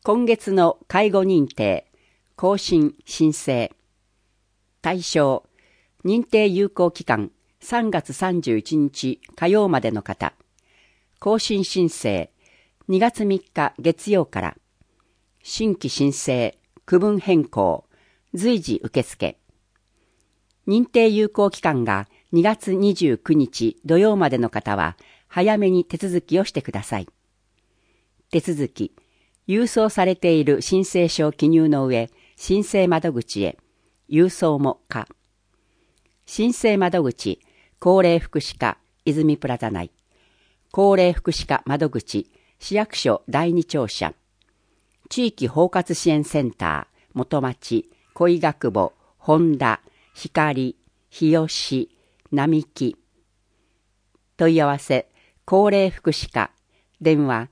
今月の介護認定、更新申請。対象、認定有効期間3月31日火曜までの方。更新申請、2月3日月曜から。新規申請、区分変更、随時受付。認定有効期間が2月29日土曜までの方は、早めに手続きをしてください。手続き、郵送されている申請書を記入の上、申請窓口へ、郵送も可。申請窓口、高齢福祉課、泉プラザ内。高齢福祉課窓口、市役所第二庁舎。地域包括支援センター、元町、恋学母、本田、光、日吉、並木。問い合わせ、高齢福祉課、電話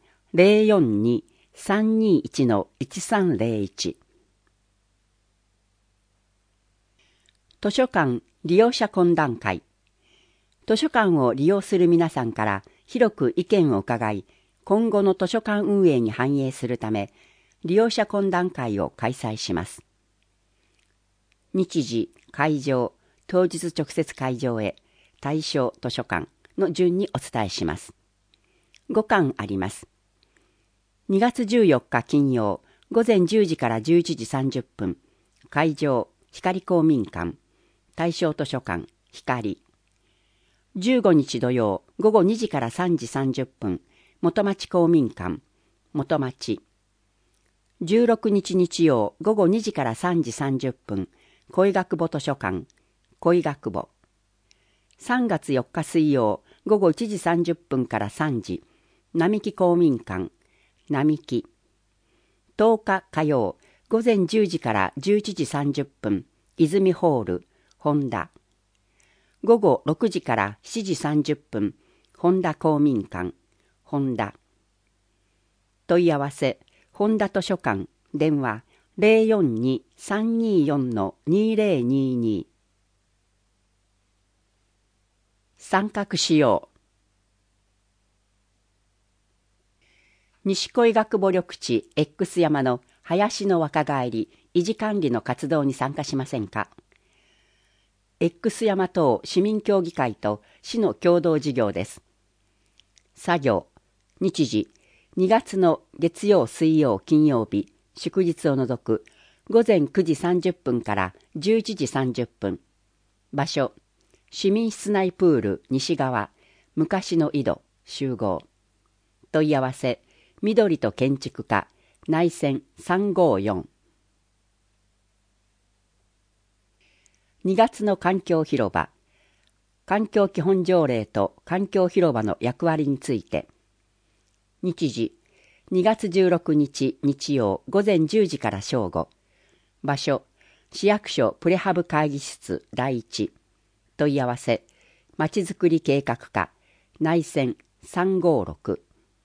042-321-1301。図書館利用者懇談会。図書館を利用する皆さんから広く意見を伺い、今後の図書館運営に反映するため、利用者懇談会を開催します。日時、会場、当日直接会場へ、対象図書館の順にお伝えします。5巻あります。2月14日金曜、午前10時から11時30分、会場、光公民館、対象図書館、光。15日土曜、午後2時から3時30分、元町公民館、元町。16日日曜、午後2時から3時30分、恋学母図書館、恋学母。3月4日水曜、午後1時30分から3時、並木公民館、並木。10日火曜、午前10時から11時30分、泉ホール、本田。午後6時から7時30分、本田公民館、本田。問い合わせ、本田図書館、電話042-324-2022。参画しよう。西恋学母緑地 X 山の林の若返り維持管理の活動に参加しませんか。X 山等市民協議会と市の共同事業です。作業、日時、2月の月曜、水曜、金曜日、祝日を除く、午前9時30分から11時30分。場所、市民室内プール西側、昔の井戸、集合。問い合わせ、緑と建築課、内線354。2月の環境広場、環境基本条例と環境広場の役割について。日時、2月16日日曜午前10時から正午。場所、市役所プレハブ会議室第一。問い合わせ、まちづくり計画課、内線356。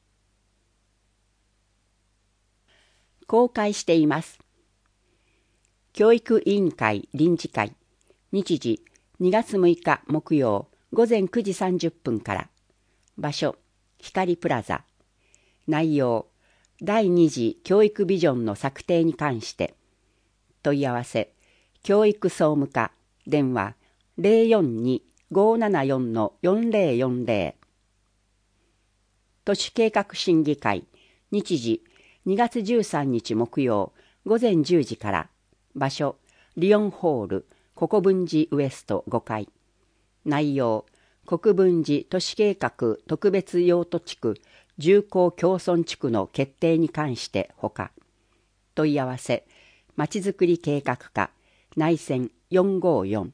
公開しています。教育委員会臨時会。日時、2月6日木曜午前9時30分から。場所、光プラザ。内容、第2次教育ビジョンの策定に関して。問い合わせ、教育総務課、電話042-574-4040。都市計画審議会。日時、2月13日木曜午前10時から。場所、リオンホール国分寺ウエスト5階。内容、国分寺都市計画特別用途地区重工共村地区の決定に関してほか。問い合わせ、まちづくり計画課、内線454。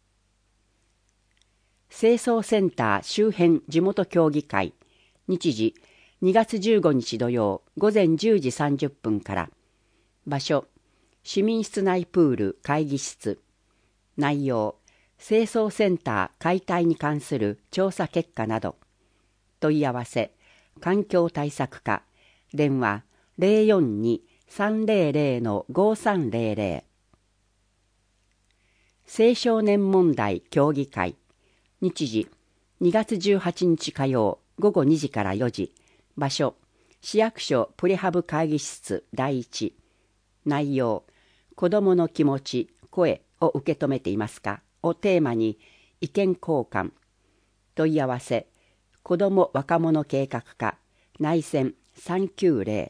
清掃センター周辺地元協議会。日時、2月15日土曜午前10時30分から。場所、市民室内プール会議室。内容、清掃センター解体に関する調査結果など。問い合わせ、環境対策課、電話042-300-5300。青少年問題協議会。日時、2月18日火曜午後2時から4時。場所、 市役所プレハブ会議室第一。内容、子どもの気持ち、声を受け止めていますかをテーマに意見交換。問い合わせ、子ども若者計画課、内線390。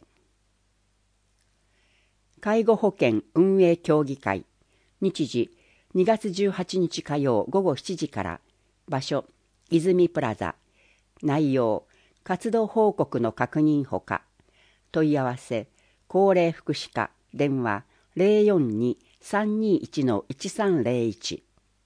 介護保険運営協議会。日時、2月18日火曜午後7時から。場所、泉プラザ。内容、活動報告の確認ほか。問い合わせ、高齢福祉課。電話、042-321-1301。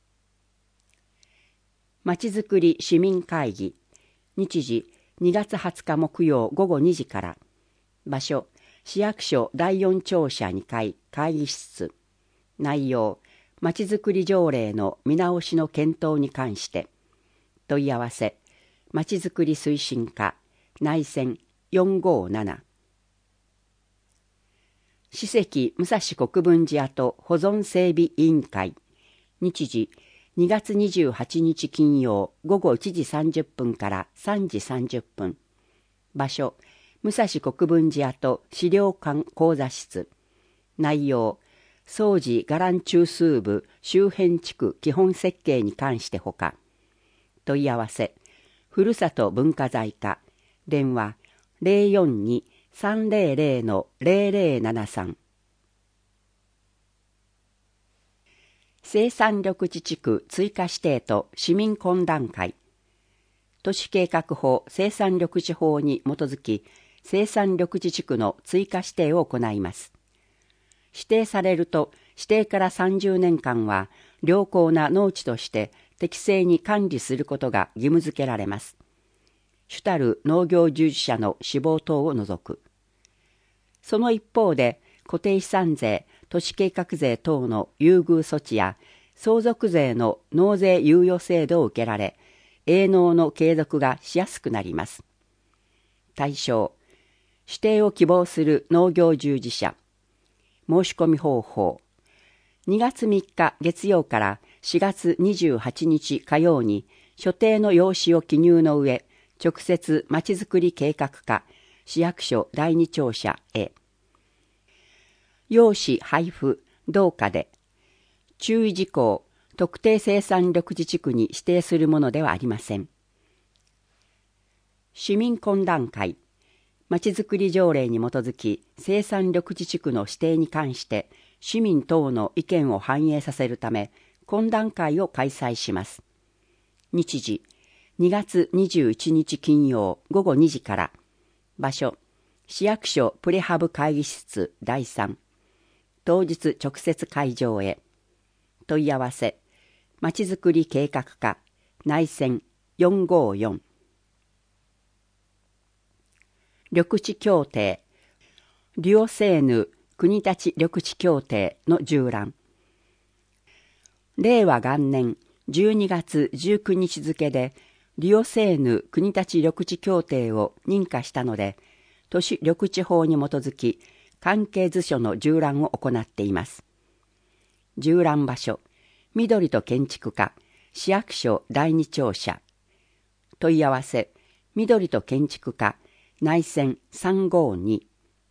まちづくり市民会議。日時、2月20日木曜午後2時から。場所、市役所第4庁舎2階会議室。内容、まちづくり条例の見直しの検討に関して。問い合わせ、まちづくり推進課、内線457。史跡武蔵国分寺跡保存整備委員会。日時、2月28日金曜午後1時30分から3時30分。場所、武蔵国分寺跡資料館講座室。内容、総持伽藍中枢部周辺地区基本設計に関してほか。問い合わせ、ふるさと文化財課。電話、042-300-0073。生産緑地地区追加指定と市民懇談会。都市計画法生産緑地法に基づき、生産緑地地区の追加指定を行います。指定されると、指定から30年間は、良好な農地として適正に管理することが義務付けられます。主たる農業従事者の死亡等を除く。その一方で、固定資産税、都市計画税等の優遇措置や、相続税の納税猶予制度を受けられ、営農の継続がしやすくなります。対象、指定を希望する農業従事者。申し込み方法。2月3日月曜から4月28日火曜に所定の用紙を記入の上、直接まちづくり計画課、市役所第2庁舎へ。用紙配布、同課で。注意事項、特定生産緑地地区に指定するものではありません。市民懇談会。まちづくり条例に基づき生産緑地地区の指定に関して市民等の意見を反映させるため懇談会を開催します。日時、2月21日金曜午後2時から。場所、市役所プレハブ会議室第3。当日直接会場へ。問い合わせ、まちづくり計画課、内線454。緑地協定、リオセーヌ国立緑地協定の従覧。令和元年12月19日付でリオセーヌ国立緑地協定を認可したので、都市緑地法に基づき関係図書の従覧を行っています。従覧場所、緑と建築課、市役所第2庁舎。問い合わせ、緑と建築課、内線352。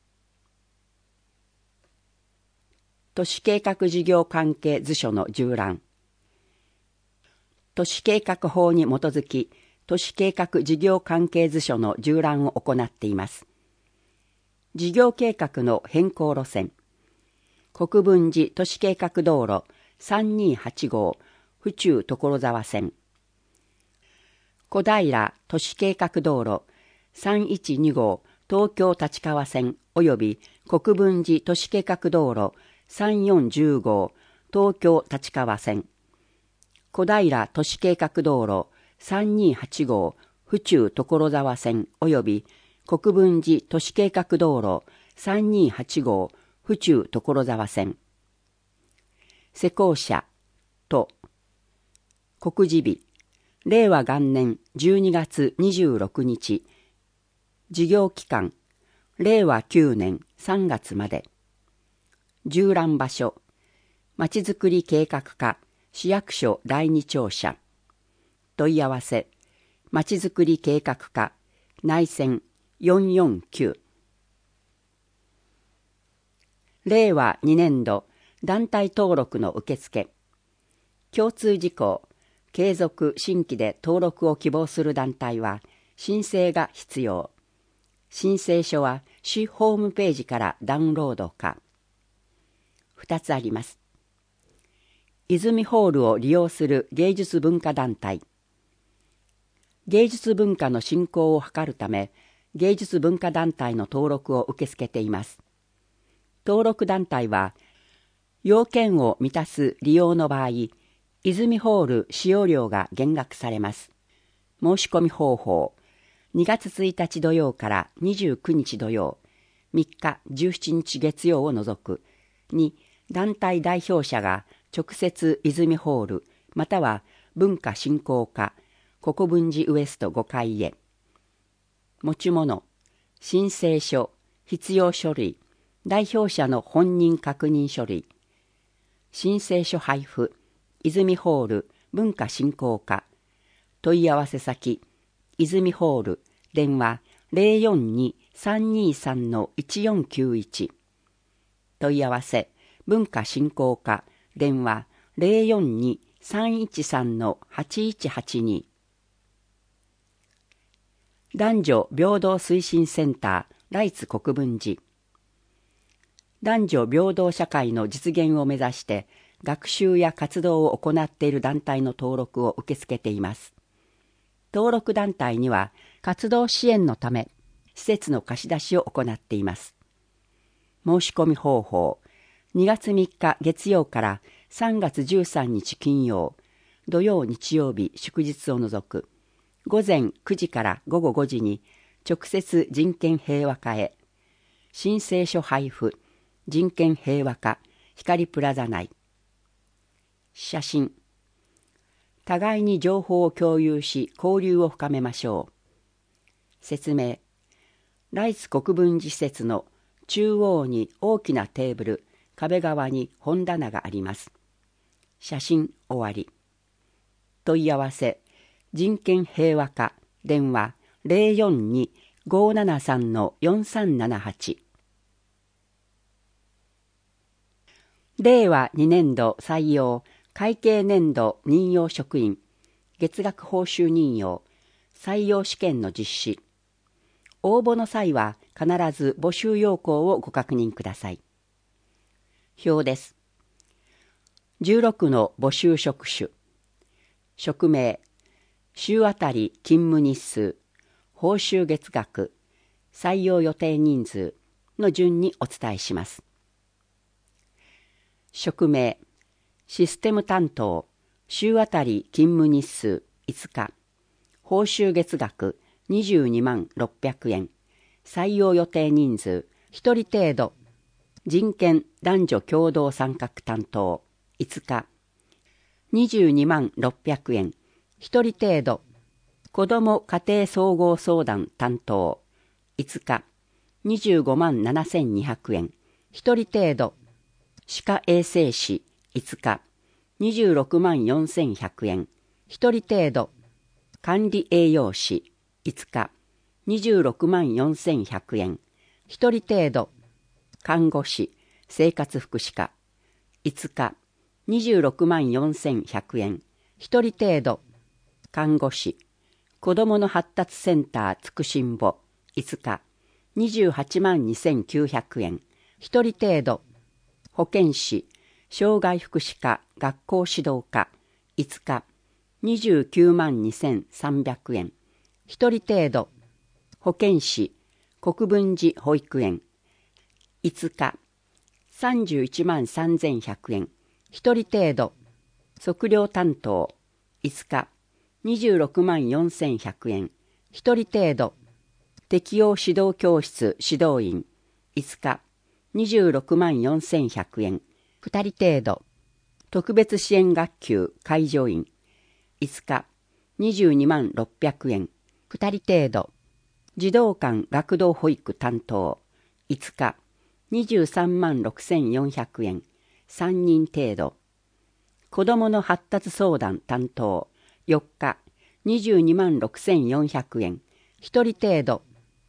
都市計画事業関係図書の従覧。都市計画法に基づき、都市計画事業関係図書の従覧を行っています。事業計画の変更路線。国分寺都市計画道路3285号府中所沢線。小平都市計画道路312号東京立川線及び国分寺都市計画道路3410号東京立川線。小平都市計画道路328号府中所沢線及び国分寺都市計画道路328号府中所沢線。施工者と告示日、令和元年12月26日。事業期間、令和9年3月まで。従覧場所、まちづくり計画課、市役所第2庁舎。問い合わせ、まちづくり計画課、内線 449。令和2年度団体登録の受付。共通事項、継続・新規で登録を希望する団体は申請が必要。申請書は市ホームページからダウンロードか。2つあります。泉ホールを利用する芸術文化団体。芸術文化の振興を図るため、芸術文化団体の登録を受け付けています。登録団体は、要件を満たす利用の場合、泉ホール使用料が減額されます。申し込み方法、2月1日土曜から29日土曜、3日17日月曜を除く。2、団体代表者が直接泉ホール、または文化振興課、国分寺ウエスト5階へ。持ち物、申請書、必要書類、代表者の本人確認書類。申請書配布、泉ホール文化振興課。問い合わせ先、泉ホール、電話 042-323-1491。問い合わせ、文化振興課、電話 042-313-8182。男女平等推進センター、ライツ国分寺。男女平等社会の実現を目指して学習や活動を行っている団体の登録を受け付けています。登録団体には活動支援のため施設の貸し出しを行っています。申し込み方法、2月3日月曜から3月13日金曜、土曜日曜日祝日を除く、午前9時から午後5時に直接人権平和課へ。申請書配布、人権平和課、光プラザ内。写真。互いに情報を共有し交流を深めましょう。説明。ライツ国分寺施設の中央に大きなテーブル、壁側に本棚があります。写真終わり。問い合わせ、人権平和課、電話 042-573-4378。令和2年度採用会計年度任用職員月額報酬任用採用試験の実施。応募の際は必ず募集要項をご確認ください。表です。16の募集職種。職名、週あたり勤務日数、報酬月額、採用予定人数の順にお伝えします。職名、システム担当、週あたり勤務日数5日、報酬月額22万600円、採用予定人数1人程度、人権男女共同参画担当5日、22万600円、1人程度、子ども家庭総合相談担当5日、25万7200円、1人程度、歯科衛生士5日、26万4100円、1人程度、管理栄養士5日、26万4100円、1人程度、看護師、生活福祉課5日、26万4100円、1人程度、看護師、子どもの発達センターつくしんぼ5日、28万2900円、1人程度、保健師、障害福祉課学校指導課5日、29万2300円、1人程度、保健師、国分寺保育園5日、31万3100円、1人程度、測量担当5日、26万4100円、1人程度、適応指導教室指導員5日、26万4100円、2人程度、特別支援学級介助員5日、22万600円、2人程度、児童館学童保育担当5日、23万6400円、3人程度、子どもの発達相談担当4日、22万6400円、1人程度、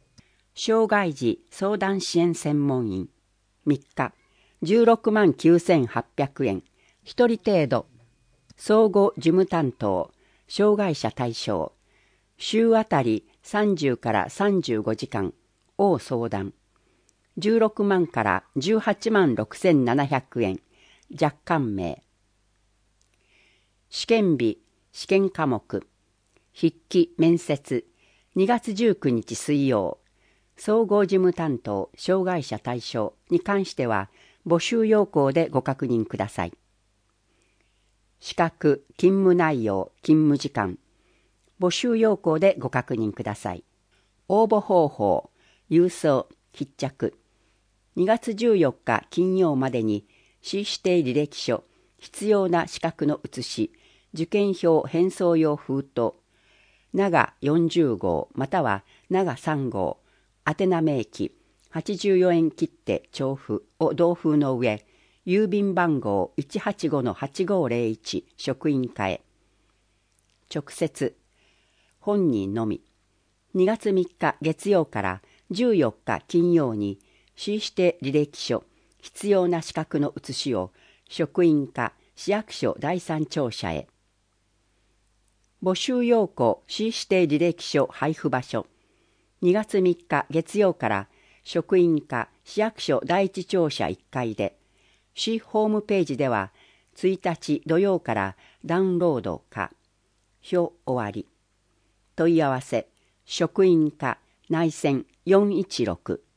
障害児相談支援専門員。3日、16万9800円。1人程度。総合事務担当、障害者対象。週あたり30から35時間を相談。16万から18万6700円。若干名。試験日、試験科目。筆記面接。2月19日水曜。総合事務担当、障害者対象に関しては、募集要項でご確認ください。資格、勤務内容、勤務時間。募集要項でご確認ください。応募方法、郵送、必着。2月14日金曜までに、市指定履歴書、必要な資格の写し、受験票返送用封筒、長40号または長3号、宛名明記、84円切手帳付を同封の上、郵便番号 185-8501 職員課へ。直接、本人のみ。2月3日月曜から14日金曜に、市指定履歴書、必要な資格の写しを職員課市役所第三庁舎へ。募集要項市指定履歴書配布場所。2月3日月曜から職員課市役所第一庁舎1階で、市ホームページでは1日土曜からダウンロードか。表終わり。問い合わせ、職員課内線416